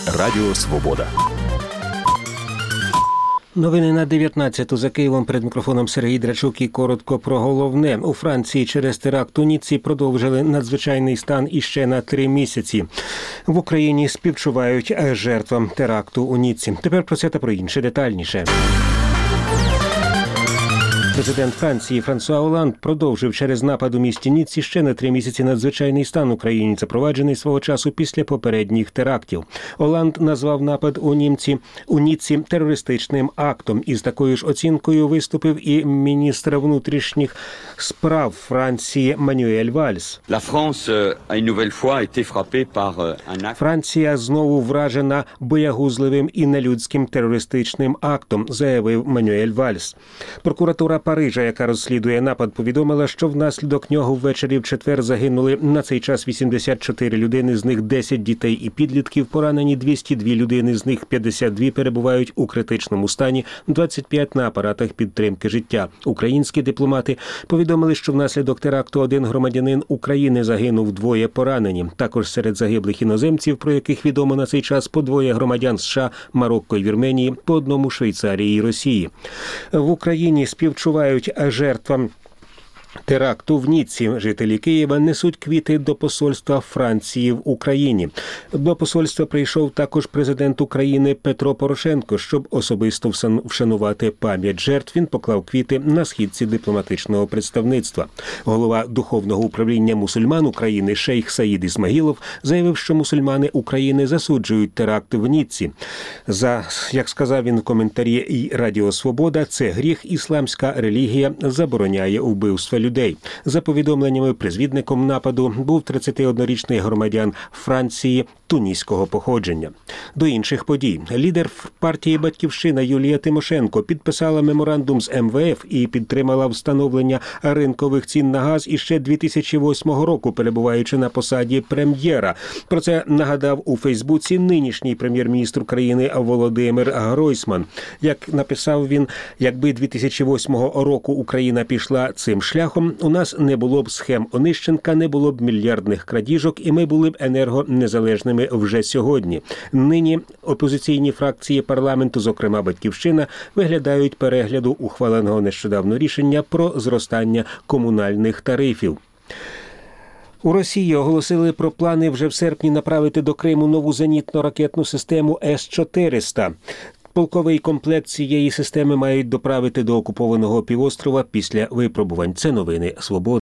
Радіо Свобода. Новини на 19-ту. За Києвом, перед мікрофоном Сергій Драчук, і коротко про головне. У Франції через теракт у Ніцці продовжили надзвичайний стан іще на 3 місяці. В Україні співчувають жертвам теракту у Ніцці. Тепер про це та про інше детальніше. Президент Франції Франсуа Оланд продовжив через напад у місті Ніцці ще на 3 місяці надзвичайний стан у країні, запроваджений свого часу після попередніх терактів. Оланд назвав напад у Ніцці терористичним актом. Із такою ж оцінкою виступив і міністр внутрішніх справ Франції Манюель Вальс. Франція знову вражена боягузливим і нелюдським терористичним актом, заявив Манюель Вальс. Прокуратура Парижа, яка розслідує напад, повідомила, що внаслідок нього ввечері в четвер загинули на цей час 84 людини, з них 10 дітей і підлітків, поранені 202 людини, з них 52 перебувають у критичному стані, 25 на апаратах підтримки життя. Українські дипломати повідомили, що внаслідок теракту один громадянин України загинув, 2 поранені. Також серед загиблих іноземців, про яких відомо на цей час, по 2 громадян США, Марокко і Вірменії, по 1 Швейцарії і Росії. В Україні співчувають жертвам теракту в Ніцці. Жителі Києва несуть квіти до посольства Франції в Україні. До посольства прийшов також президент України Петро Порошенко, щоб особисто вшанувати пам'ять жертв. Він поклав квіти на східці дипломатичного представництва. Голова Духовного управління мусульман України шейх Саїд Ісмагілов заявив, що мусульмани України засуджують теракт в Ніцці. Як сказав він в коментарі і Радіо Свобода, це гріх, ісламська релігія забороняє вбивство людей. За повідомленнями, призвідником нападу був 31-річний громадян Франції туніського походження. До інших подій. Лідер партії «Батьківщина» Юлія Тимошенко підписала меморандум з МВФ і підтримала встановлення ринкових цін на газ іще 2008 року, перебуваючи на посаді прем'єра. Про це нагадав у Фейсбуці нинішній прем'єр-міністр України Володимир Гройсман. Як написав він, якби 2008 року Україна пішла цим шляхом, у нас не було б схем Онищенка, не було б мільярдних крадіжок, і ми були б енергонезалежними вже сьогодні. Нині опозиційні фракції парламенту, зокрема «Батьківщина», виглядають перегляду ухваленого нещодавно рішення про зростання комунальних тарифів. У Росії оголосили про плани вже в серпні направити до Криму нову зенітно-ракетну систему С-400. Полковий комплект цієї системи мають доправити до окупованого півострова після випробувань. Це новини «Свободи».